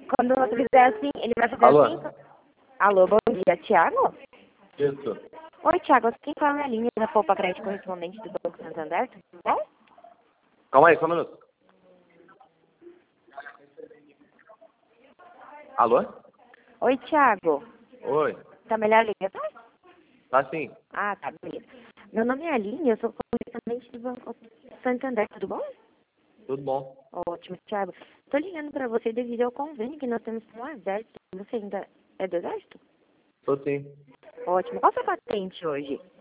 Quando você fizer assim, ele vai fazer Alô? assim. Alô, bom dia, Thiago? Isso. Oi, Thiago, quem fala na linha da Poupa Crédito correspondente do Banco Santander, tudo bom? Calma aí, só um minuto. Alô? Oi, Thiago. Oi. Tá melhor liga, tá? Tá sim. Ah, tá, beleza. Meu nome é Aline, eu sou correspondente do Banco Santander, tudo bom? Tudo bom. Ótimo, Thiago. Tô ligando pra você devido ao convênio que nós temos com o Exército. Você ainda é do Exército? Tô sim. Ótimo. Qual a sua patente hoje?